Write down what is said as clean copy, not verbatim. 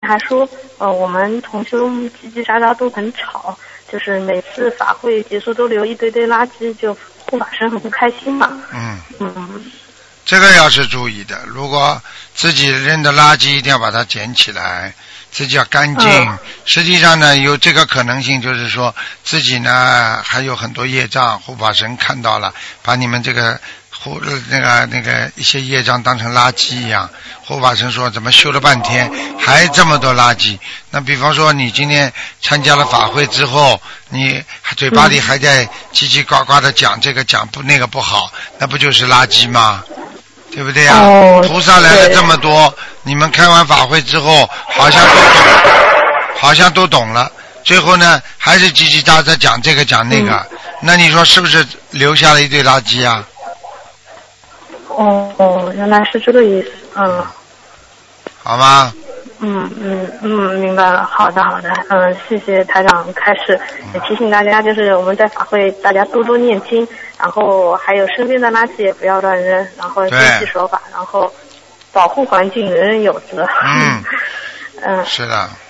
还说，我们同修叽叽喳喳都很吵，就是每次法会结束都留一堆堆垃圾，就护法神很不开心嘛。 这个要是注意的，如果自己扔的垃圾一定要把它捡起来，自己要干净。实际上呢，有这个可能性，就是说自己呢还有很多业障，护法神看到了，把你们这个那个一些业障当成垃圾一样。护法神说怎么修了半天还这么多垃圾？那比方说你今天参加了法会之后，你嘴巴里还在叽叽呱呱的讲这个讲不那个不好，那不就是垃圾吗？对不对呀？菩萨来了这么多，你们开完法会之后好像都懂了，最后呢还是叽叽喳喳讲这个讲那个，那你说是不是留下了一堆垃圾啊？ 原来是这个意思。 好吗？ 明白了。好的。谢谢台长开始，也提醒大家，就是我们在法会大家多多念经，然后还有身边的垃圾也不要乱扔，然后遵纪守法，然后保护环境，人人有责。 是的。